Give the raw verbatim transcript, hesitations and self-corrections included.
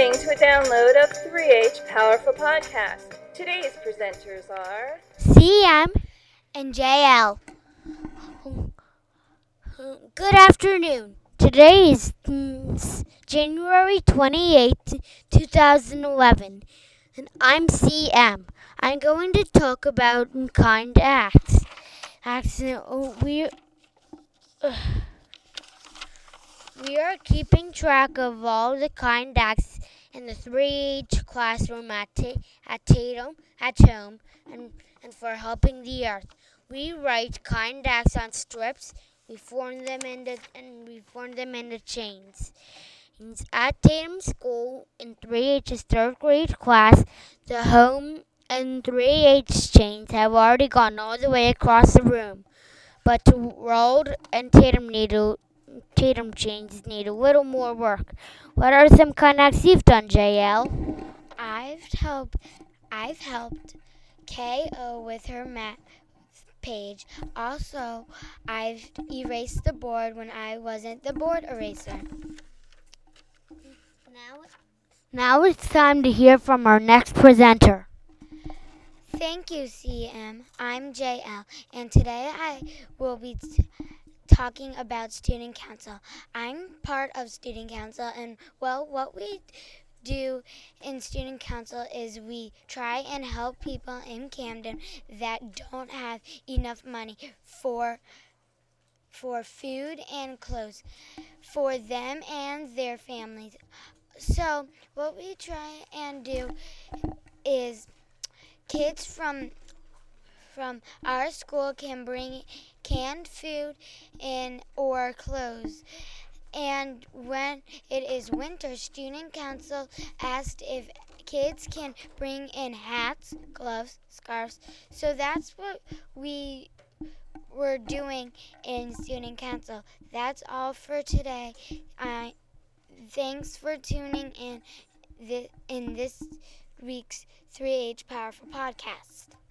listening to a download of three H Powerful Podcast. Today's presenters are C M and J L. Good afternoon. Today is January twenty-eighth, twenty eleven, and I'm C M. I'm going to talk about kind acts. Acts we uh, we are keeping track of all the kind acts in the three H classroom at, ta- at Tatum, at home, and, and for helping the earth. We write kind acts on strips. We form them into and we form them into chains. At Tatum School in three H's third grade class, the home and three H chains have already gone all the way across the room. But the rolled and Tatum need to Tatum chains need a little more work. What are some kind acts you've done, J L? I've helped. I've helped K O with her math page. Also, I've erased the board when I wasn't the board eraser. Now, now it's time to hear from our next presenter. Thank you, C M. I'm J L, and today I will be T- talking about student council. I'm part of student council, and well, what we do in student council is we try and help people in Camden that don't have enough money for for food and clothes for them and their families. So what we try and do is kids from from our school can bring canned food in or clothes. And when it is winter, student council asked if kids can bring in hats, gloves, scarves. So that's what we were doing in student council. That's all for today. Uh, thanks for tuning in, th- in this week's three H Powerful Podcast.